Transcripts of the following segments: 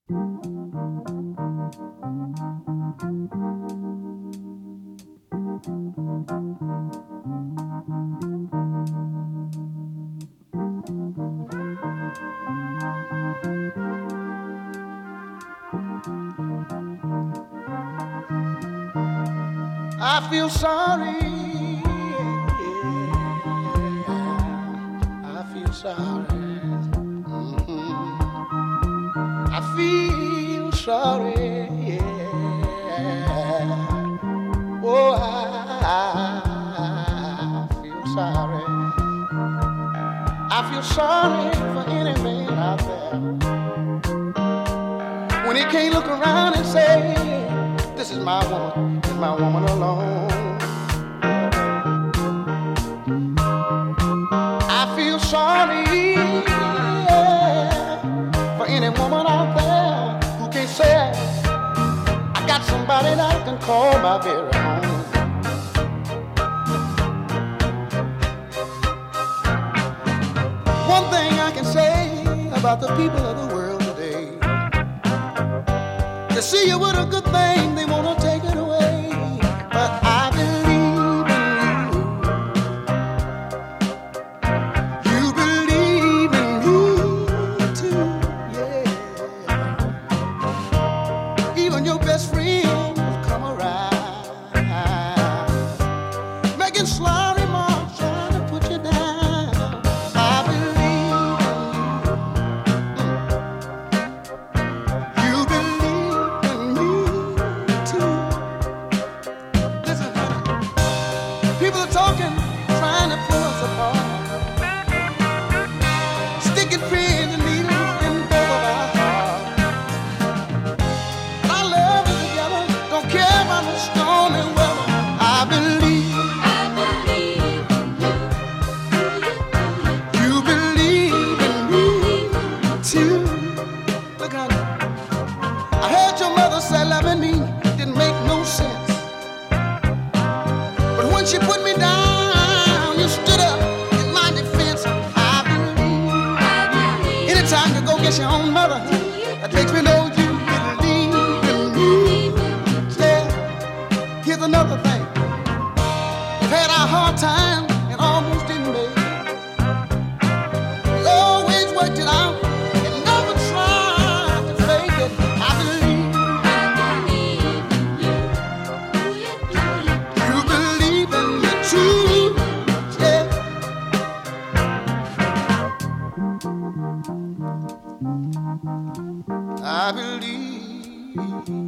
I feel sorry. I feel sorry. I feel sorry. Oh, I feel sorry. I feel sorry for any man out there when he can't look around and say, this is my woman alone. I feel sorry for any woman out there who can't say, I got somebody that I can call my very own. One thing I can say about the people of the world today, they see you with a good thing, they want to take it away. But I believe in you. You believe in me too, yeah. Even your best friend will come around, making sly remarks, trying to put you down. I believe in you. You believe in me too. Listen, people are talking, trying to pull us apart, sticking pins and needles in both of our hearts. Our love is together, don't care about the storm and weather. I believe you believe in me too. Look at it. I heard your mother say loving me didn't make no sense. But when she put me down, you stood up in my defense. I believe. Anytime you go get your own mother, that makes me know you believe in me. Yeah. Here's another thing. We've had our hard time and almost didn't make it. We always worked it out and never tried to fake it. I believe. You believe in me too, yeah. I believe.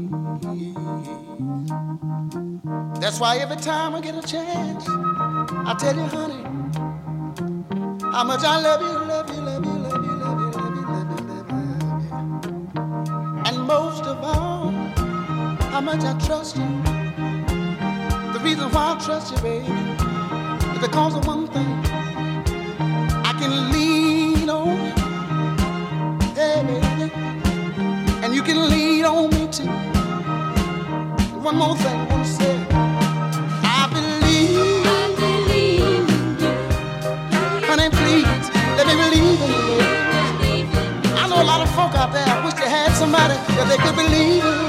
That's why every time I get a chance, I tell you, honey, how much I love you, love you, love you, love you, love you, love you, love you, love you, love you. And most of all, how much I trust you. The reason why I trust you, baby, is because of one thing. I can lean on you, yeah, baby, and you can lean on me too. One more thing I want to say. I believe, honey, please, let me believe in you, baby. I know a lot of folk out there wish they had somebody that they could believe in.